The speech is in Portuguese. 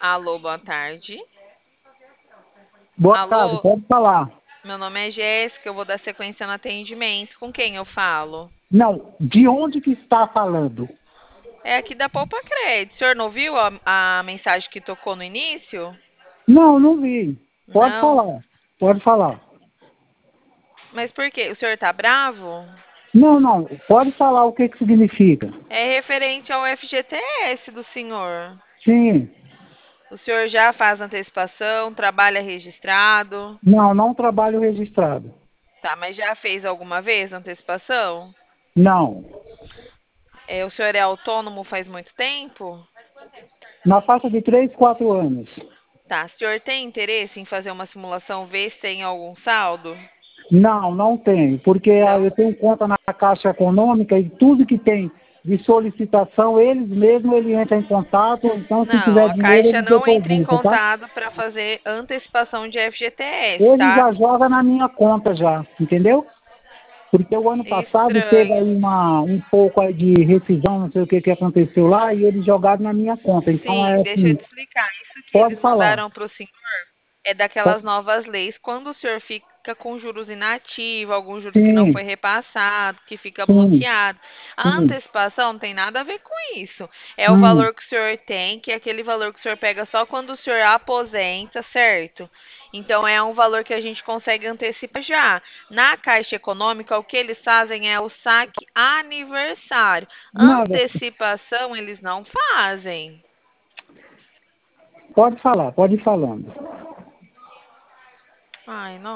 Alô, boa tarde. Boa tarde, Alô, pode falar. meu nome é Jéssica, eu vou dar sequência no atendimento. Com quem eu falo? Não, de onde que está falando? É aqui da Poupa Crédito. O senhor não viu a mensagem que tocou no início? Não, não vi. Pode Não. falar, pode falar. Mas por quê? O senhor tá bravo? Não, não, pode falar o que que significa. É referente ao FGTS do senhor. Sim, O senhor já faz antecipação, trabalha registrado. não, não trabalho registrado. Tá, mas já fez alguma vez antecipação? Não, O senhor é autônomo faz muito tempo? na faixa de 3, 4 anos. Tá. O senhor tem interesse em fazer uma simulação, ver se tem algum saldo? Não, não tenho, porque Não? eu tenho conta na Caixa Econômica e tudo que tem de solicitação, eles entram em contato, então se Não, tiver a dinheiro Caixa eles não entra em depositam, tá? contato para fazer antecipação de FGTS, Ele tá? já joga na minha conta já, entendeu? Porque o ano passado teve Estranho. aí um pouco aí de rescisão, não sei o que que aconteceu lá, e eles jogaram na minha conta. Então Sim, é deixa eu assim, te explicar. Isso que pode eles falar. mandaram para o senhor é daquelas novas leis. Quando o senhor fica com juros inativos, algum juros que não Sim, foi repassado, que fica sim, bloqueado. A sim. antecipação não tem nada a ver com isso. É o Hum. valor que o senhor tem, que é aquele valor que o senhor pega só quando o senhor aposenta, certo? Então é um valor que a gente consegue antecipar já. Na Caixa Econômica, o que eles fazem é o saque aniversário. Nada, Antecipação eles não fazem. pode falar, pode ir falando. Ai, não.